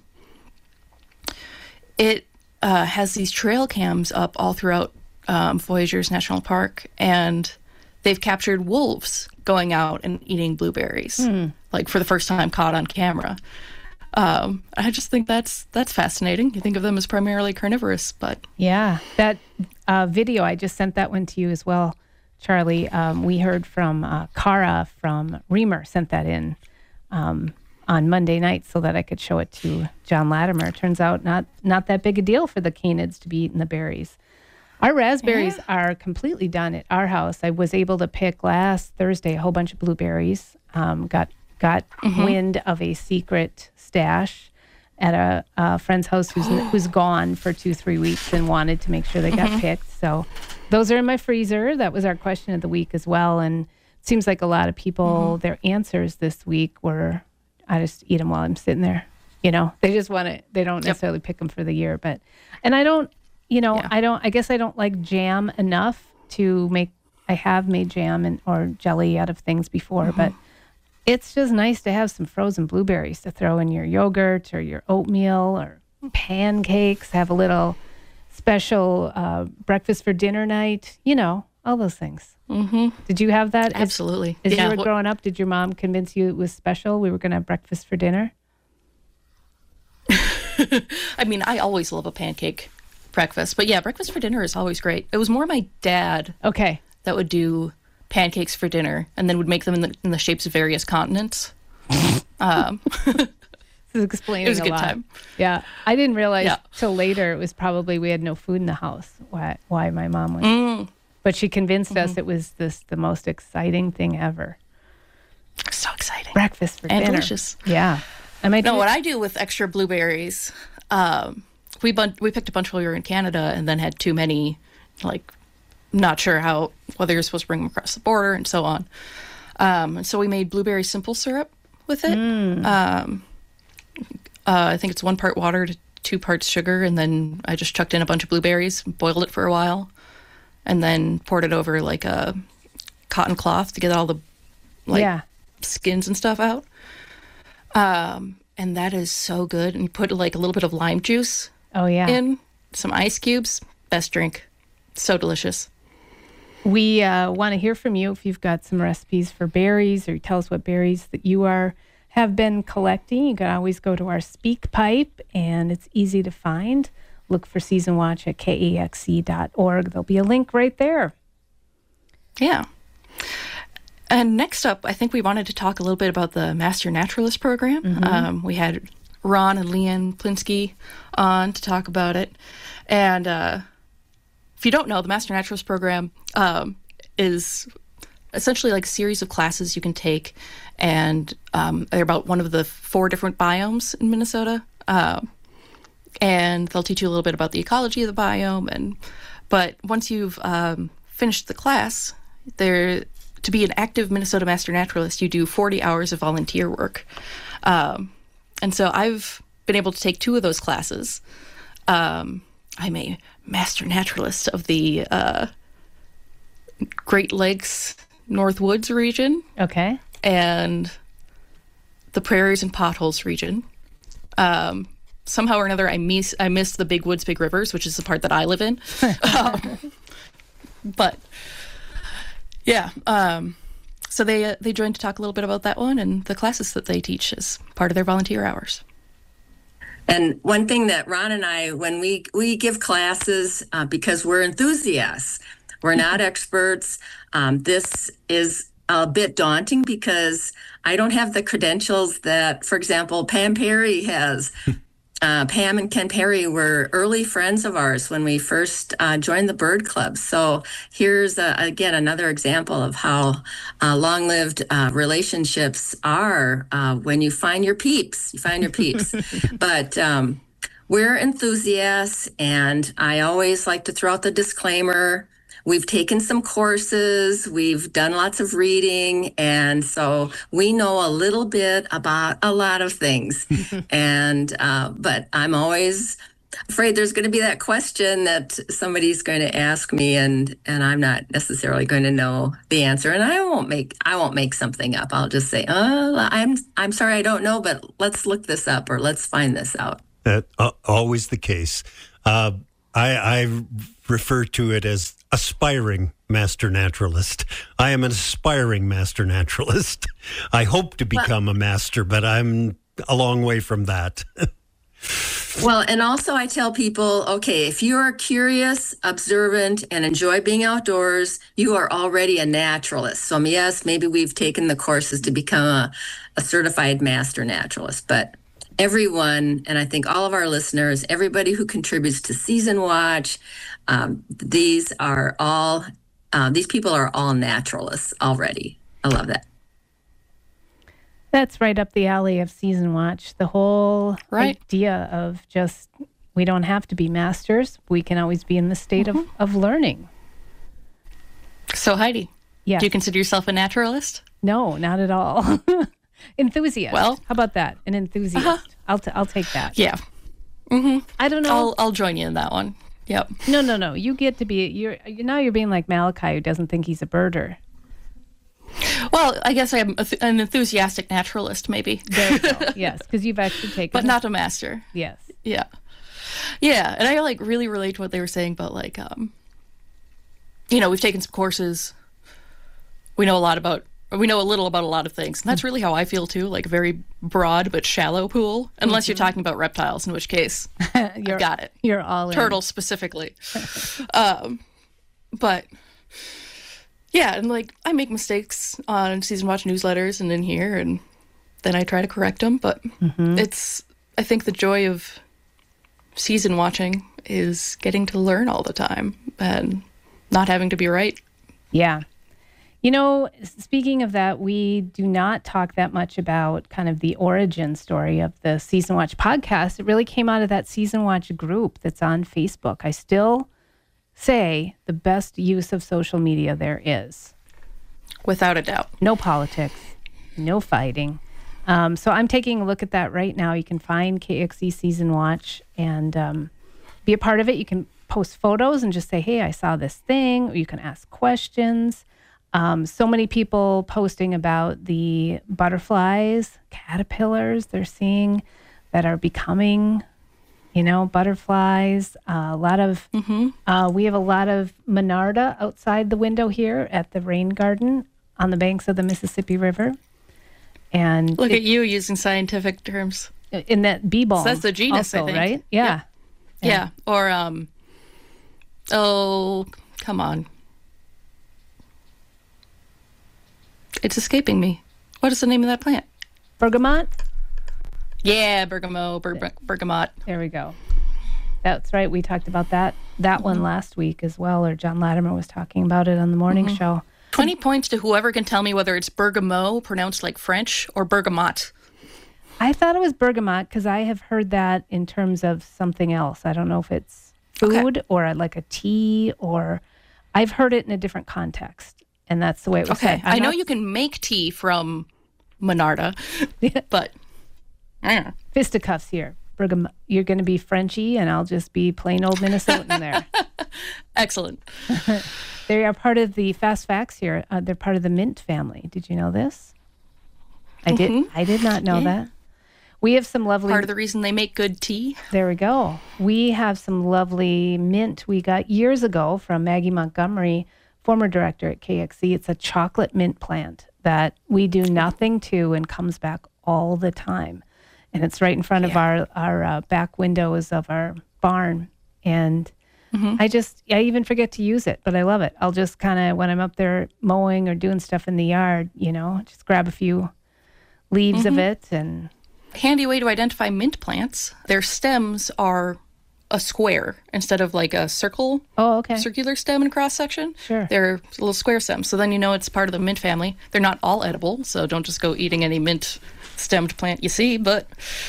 it uh, has these trail cams up all throughout um, Voyageurs National Park, and they've captured wolves going out and eating blueberries, mm. like for the first time caught on camera. Um, I just think that's that's fascinating. You think of them as primarily carnivorous, but... Yeah, that uh, video, I just sent that one to you as well, Charlie. Um, we heard from uh, Cara from Reamer, sent that in um, on Monday night so that I could show it to John Latimer. It turns out not, not that big a deal for the canids to be eating the berries. Our raspberries yeah. are completely done at our house. I was able to pick last Thursday a whole bunch of blueberries. Um, got got mm-hmm. wind of a secret stash at a, a friend's house who's who's gone for two, three weeks and wanted to make sure they got mm-hmm. picked. So those are in my freezer. That was our question of the week as well. And seems like a lot of people, Mm-hmm. their answers this week were, I just eat them while I'm sitting there. You know, they just want to, they don't necessarily pick them for the year. But, and I don't, you know, Yeah. I don't, I guess I don't like jam enough to make, I have made jam and or jelly out of things before, Mm-hmm. but it's just nice to have some frozen blueberries to throw in your yogurt or your oatmeal or pancakes, have a little special uh, breakfast for dinner night, you know, all those things. Mm-hmm. Did you have that? Absolutely. As, as Yeah, you were wh- growing up, did your mom convince you it was special? We were going to have breakfast for dinner? I mean, I always love a pancake breakfast, but yeah, breakfast for dinner is always great. It was more my dad okay. that would do pancakes for dinner and then would make them in the, in the shapes of various continents. um, This is explaining It was a good lot. time. Yeah. I didn't realize Yeah. till later it was probably we had no food in the house, why, why my mom was. Mm. But she convinced us Mhm. it was this the most exciting thing ever. So exciting. Breakfast for And dinner. delicious. Yeah. I might No, do- what I do with extra blueberries, um, we bun- we picked a bunch while we were in Canada and then had too many, like, not sure how, whether you're supposed to bring them across the border and so on. Um, and so we made blueberry simple syrup with it. Mm. Um, uh, I think it's one part water to two parts sugar, and then I just chucked in a bunch of blueberries, boiled it for a while, and then poured it over like a cotton cloth to get all the like Yeah. skins and stuff out. Um, and that is so good. And you put like a little bit of lime juice Oh, yeah. in, some ice cubes, best drink. So delicious. We uh, want to hear from you if you've got some recipes for berries, or tell us what berries that you are have been collecting. You can always go to our Speak Pipe, and it's easy to find. Look for Season Watch at K A X E dot org. There'll be a link right there. Yeah. And next up, I think we wanted to talk a little bit about the Master Naturalist program. Mhm. Um, we had Ron and Leanne Plinsky on to talk about it. And uh, if you don't know, the Master Naturalist program um, is essentially like a series of classes you can take. And um, they're about one of the four different biomes in Minnesota. Um, and they'll teach you a little bit about the ecology of the biome. And but once you've um, finished the class, there to be an active Minnesota Master Naturalist, you do forty hours of volunteer work. Um, and so I've been able to take two of those classes. Um, I'm a Master Naturalist of the uh, Great Lakes North Woods region. Okay. And the Prairies and Potholes region. Um, somehow or another, I miss I missed the Big Woods, Big Rivers, which is the part that I live in. um, but yeah, um, so they uh, they joined to talk a little bit about that one and the classes that they teach as part of their volunteer hours. And one thing that Ron and I, when we we give classes, uh, because we're enthusiasts, we're not experts. Um, this is a bit daunting because I don't have the credentials that, for example, Pam Perry has. Uh, Pam and Ken Perry were early friends of ours when we first uh, joined the Bird Club. So here's, uh, again, another example of how uh, long-lived uh, relationships are uh, when you find your peeps. You find your peeps. But um, we're enthusiasts, and I always like to throw out the disclaimer. We've taken some courses, we've done lots of reading, and so we know a little bit about a lot of things. and uh, but I'm always afraid there's going to be that question that somebody's going to ask me, and and I'm not necessarily going to know the answer, and I won't make I won't make something up. I'll just say, oh, I'm I'm sorry, I don't know, but let's look this up or let's find this out. That uh, always the case. Uh, I, I refer to it as aspiring master naturalist. I am an aspiring master naturalist. I hope to become a master, but I'm a long way from that. Well, and also I tell people, okay, if you are curious, observant, and enjoy being outdoors, you are already a naturalist. So yes, maybe we've taken the courses to become a, a certified master naturalist, but everyone, and I think all of our listeners, everybody who contributes to Season Watch, um, these are all, uh, these people are all naturalists already. I love that. That's right up the alley of Season Watch. The whole right. idea of just, we don't have to be masters. We can always be in the state mm-hmm. of, of learning. So Heidi, Yes. Do you consider yourself a naturalist? No, not at all. Enthusiast. Well, how about that? An enthusiast. Uh-huh. I'll t- I'll take that. Yeah. Mm-hmm. I don't know. I'll I'll join you in that one. Yep. No, no, no. You get to be. You're now. You're being like Malachi, who doesn't think he's a birder. Well, I guess I'm a th- an enthusiastic naturalist, maybe. There you go. Yes, because you've actually taken. But not a master. Yes. Yeah. Yeah, and I like really relate to what they were saying about like, um, you know, we've taken some courses. We know a lot about. We know a little about a lot of things, and that's really how I feel too. Like a very broad but shallow pool, unless mm-hmm. you're talking about reptiles, in which case you're, I've got it. You're all in. Turtles specifically. um, but yeah, and like I make mistakes on Season Watch newsletters and in here, and then I try to correct them. But mm-hmm. it's I think the joy of season watching is getting to learn all the time and not having to be right. Yeah. You know, speaking of that, we do not talk that much about kind of the origin story of the Season Watch podcast. It really came out of that Season Watch group that's on Facebook. I still say the best use of social media there is. Without a doubt. No politics, no fighting. Um, so I'm taking a look at that right now. You can find K X E Season Watch and um, be a part of it. You can post photos and just say, hey, I saw this thing. Or you can ask questions. Um, so many people posting about the butterflies, caterpillars they're seeing that are becoming, you know, butterflies. Uh, a lot of, mm-hmm. uh, we have a lot of Monarda outside the window here at the rain garden on the banks of the Mississippi River. And look it, at you using scientific terms. In that bee balm. So that's the genus, also, I think. Right? Yeah. Yeah. yeah. yeah. Or, um, oh, come on. It's escaping me. What is the name of that plant? Bergamot? Yeah, bergamot, ber- bergamot. There we go. That's right. We talked about that that mm-hmm. one last week as well, or John Latimer was talking about it on the morning mm-hmm. show. twenty points to whoever can tell me whether it's bergamot, pronounced like French, or bergamot. I thought it was bergamot because I have heard that in terms of something else. I don't know if it's food okay. or like a tea, or I've heard it in a different context. And that's the way it was okay. said. I know not... you can make tea from Monarda, but uh. fisticuffs here. Bergam- you're going to be Frenchy, and I'll just be plain old Minnesotan there. Excellent. They are part of the Fast Facts here. Uh, they're part of the mint family. Did you know this? I mm-hmm. did. I did not know yeah. that. We have some lovely... Part of the reason they make good tea. There we go. We have some lovely mint we got years ago from Maggie Montgomery, former director at K X E. It's a chocolate mint plant that we do nothing to and comes back all the time. And it's right in front yeah. of our, our uh, back windows of our barn. And mm-hmm. I just, I even forget to use it, but I love it. I'll just kind of, when I'm up there mowing or doing stuff in the yard, you know, just grab a few leaves mm-hmm. of it. And handy way to identify mint plants. Their stems are a square instead of like a circle. Oh, okay. Circular stem and cross section. Sure. They're little square stems. So then you know it's part of the mint family. They're not all edible, so don't just go eating any mint stemmed plant you see, but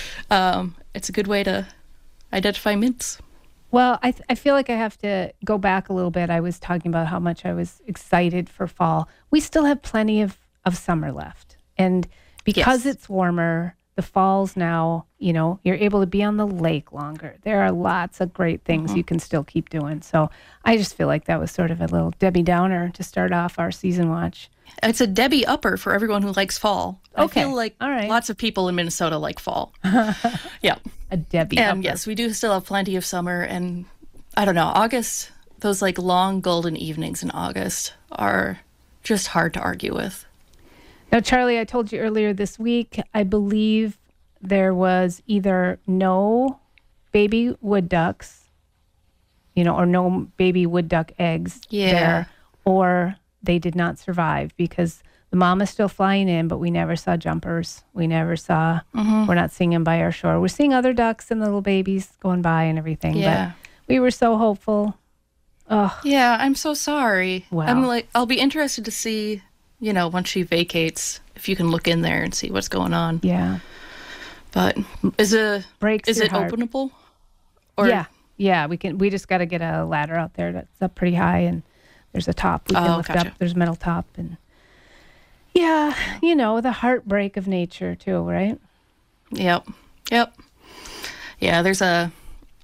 um, it's a good way to identify mints. Well, I th- I feel like I have to go back a little bit. I was talking about how much I was excited for fall. We still have plenty of, of summer left. And because yes. it's warmer, the falls now, you know, you're able to be on the lake longer. There are lots of great things mm-hmm. you can still keep doing. So I just feel like that was sort of a little Debbie Downer to start off our season watch. It's a Debbie upper for everyone who likes fall. Okay. I feel like All right. lots of people in Minnesota like fall. Yeah. A Debbie and upper. Yes, we do still have plenty of summer. And I don't know, August, those like long golden evenings in August are just hard to argue with. Now, Charlie, I told you earlier this week, I believe there was either no baby wood ducks, you know, or no baby wood duck eggs yeah. there, or they did not survive because the mom is still flying in, but we never saw jumpers. We never saw, mm-hmm. we're not seeing them by our shore. We're seeing other ducks and little babies going by and everything, yeah. but we were so hopeful. Oh. Yeah, I'm so sorry. Wow. I'm like, I'll be interested to see, you know, once she vacates, if you can look in there and see what's going on. Yeah. But is a Breaks is your it heart. openable? Or yeah, yeah. We can. We just got to get a ladder out there that's up pretty high, and There's a top we can Oh, lift gotcha. up. There's a metal top. And yeah, you know, the heartbreak of nature too, right? Yep. Yep. Yeah, there's a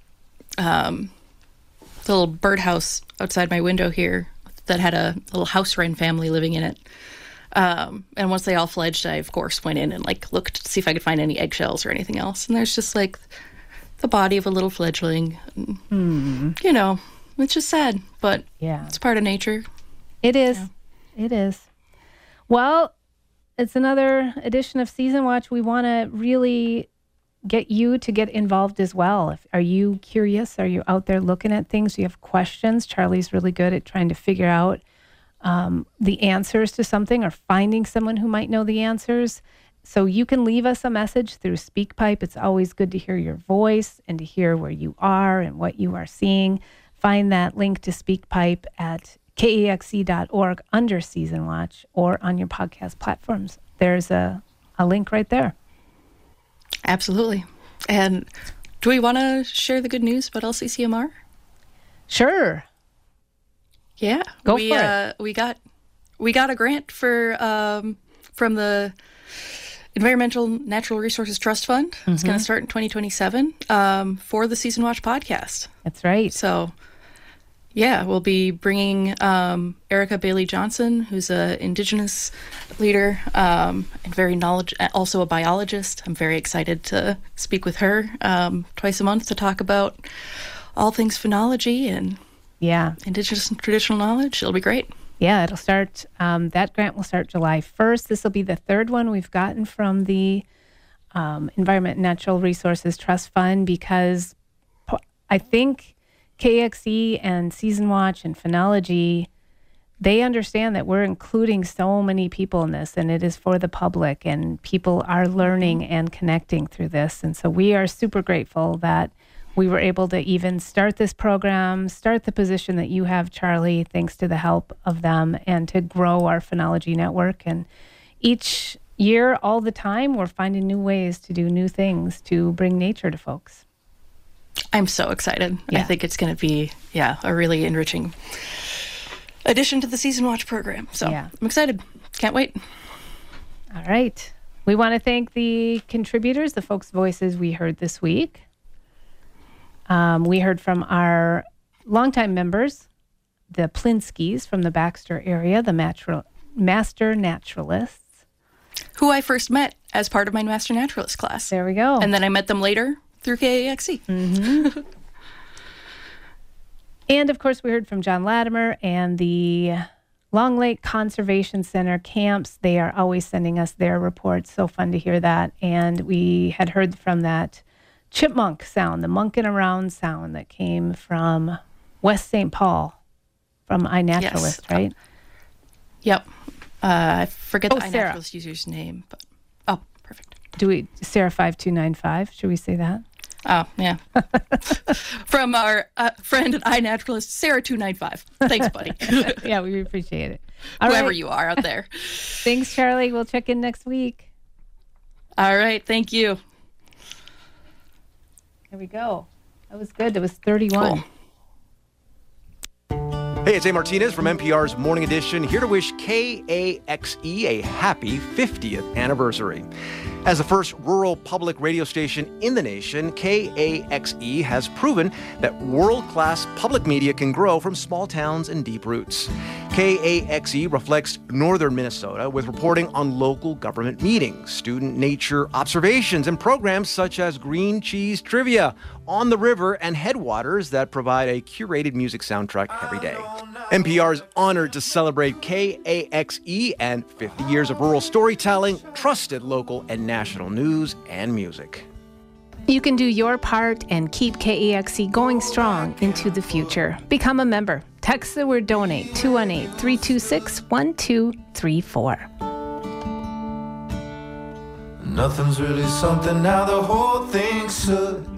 um, little birdhouse outside my window here that had a little house wren family living in it. Um, and once they all fledged, I, of course, went in and like looked to see if I could find any eggshells or anything else. And there's just like the body of a little fledgling. And, Mm. You know, it's just sad, but yeah, it's part of nature. It is. It is. Well, it's another edition of Season Watch. We want to really get you to get involved as well. If, are you curious? Are you out there looking at things? Do you have questions? Charlie's really good at trying to figure out um, the answers to something or finding someone who might know the answers. So you can leave us a message through SpeakPipe. It's always good to hear your voice and to hear where you are and what you are seeing. Find that link to SpeakPipe at K A X E dot org under Season Watch or on your podcast platforms. There's a, a link right there. Absolutely. And do we want to share the good news about L C C M R? Sure. Yeah. Go we, for it. uh, we got we got a grant for um, from the Environmental Natural Resources Trust Fund. Mm-hmm. It's going to start in twenty twenty-seven um, for the Season Watch podcast. That's right. So, yeah, we'll be bringing um, Erica Bailey Johnson, who's an Indigenous leader um, and very knowledge, also a biologist. I'm very excited to speak with her um, twice a month to talk about all things phenology and yeah, Indigenous and traditional knowledge. It'll be great. Yeah, it'll start, um, that grant will start July first. This will be the third one we've gotten from the um, Environment and Natural Resources Trust Fund because I think K X E and Season Watch and Phenology, they understand that we're including so many people in this and it is for the public and people are learning and connecting through this. And so we are super grateful that we were able to even start this program, start the position that you have, Charlie, thanks to the help of them, and to grow our phenology network. And each year, all the time, we're finding new ways to do new things to bring nature to folks. I'm so excited. Yeah. I think it's going to be, yeah, a really enriching addition to the Season Watch program. So Yeah. I'm excited. Can't wait. All right. We want to thank the contributors, the folks' voices we heard this week. Um, we heard from our longtime members, the Plinskys from the Baxter area, the natural, master naturalists. Who I first met as part of my Master Naturalist class. There we go. And then I met them later through K A X E. Mm-hmm. And, of course, we heard from John Latimer and the Long Lake Conservation Center camps. They are always sending us their reports. So fun to hear that. And we had heard from that chipmunk sound, the monkin' around sound that came from West Saint Paul from iNaturalist, Yes. right? Yep. Uh, I forget Oh, the Sarah. iNaturalist user's name, but oh, perfect. Do we, Sarah five two nine five, should we say that? Oh, yeah. From our uh, friend and iNaturalist, Sarah two nine five. Thanks, buddy. Yeah, we appreciate it. All Whoever right. you are out there. Thanks, Charlie. We'll check in next week. All right. Thank you. There we go. That was good. It was thirty-one. Cool. Hey, it's A. Martinez from N P R's Morning Edition, here to wish K A X E a happy fiftieth anniversary. As the first rural public radio station in the nation, K A X E has proven that world-class public media can grow from small towns and deep roots. K A X E reflects northern Minnesota with reporting on local government meetings, student nature observations, and programs such as Green Cheese Trivia, On the River, and Headwaters that provide a curated music soundtrack every day. N P R is honored to celebrate K A X E and fifty years of rural storytelling, trusted local and national news and music. You can do your part and keep K A X E going strong into the future. Become a member. Text the word donate two one eight, three two six, one two three four. Nothing's really something now, the whole thing's should.